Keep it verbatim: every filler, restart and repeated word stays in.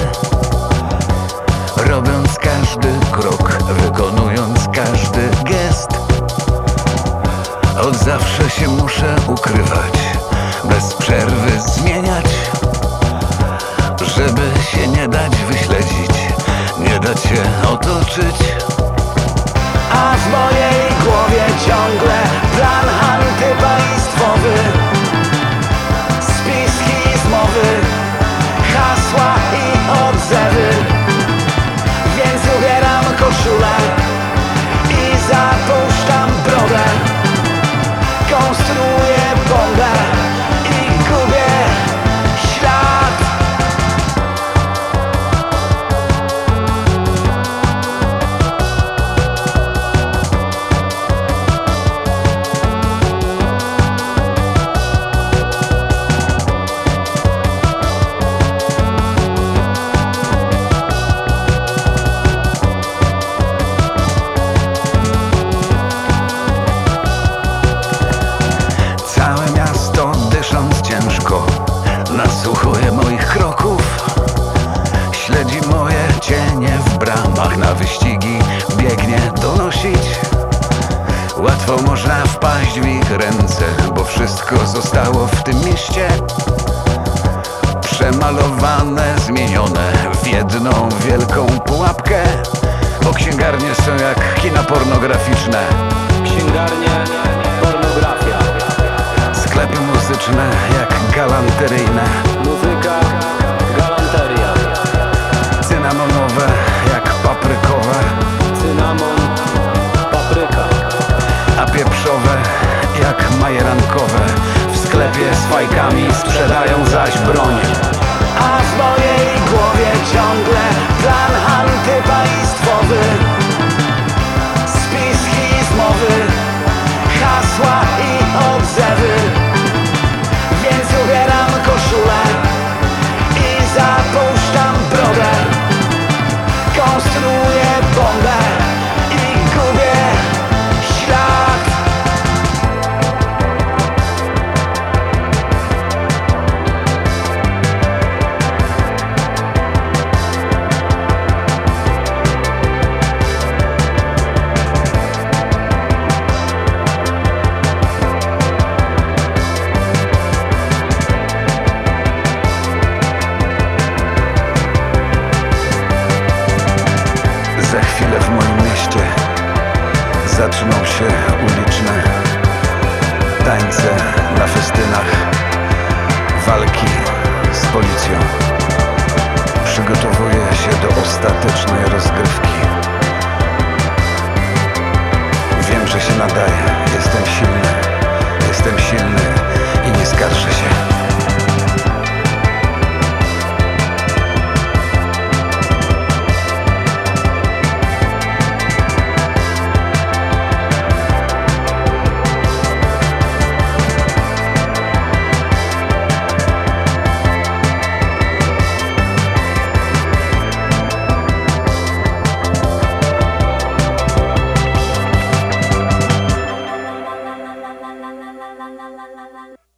robiąc każdy krok, wykonując każdy gest. Od zawsze się muszę ukrywać, bez przerwy zmieniać, żeby się nie dać wyśledzić, nie dać się otoczyć. A w mojej głowie ciągle plan antypaństwowy, spiski zmowy, hasła i odzewy. Więc ubieram koszulę i zapuszczam brodę, konstruuję bombę i gubię ślad. Nasłuchuje moich kroków, śledzi moje cienie w bramach, na wyścigi biegnie donosić. Łatwo można wpaść w ich ręce, bo wszystko zostało w tym mieście przemalowane, zmienione w jedną wielką pułapkę. Bo księgarnie są jak kina pornograficzne, Księgarnie, pornografia, sklepy muzyczne jak galanteryjne, muzyka, galanteria, cynamonowe jak paprykowe, cynamon, papryka, a pieprzowe jak majerankowe. W sklepie z fajkami sprzedają zaś broń. a w mojej głowie ciągle plan antypaństwowy, spiski zmowy, hasła i odzewy. Więc ubieram koszulę i zapuszczam brodę, konstruuję bombę i gubię ślad. Za chwilę w moim mieście zaczną się uliczne tańce na festynach, walki z policją. Przygotowuję się do ostatecznej rozgrywki. Wiem, że się nadaje. Jestem silny, jestem silny i nie skarżę się. la la la la la la la la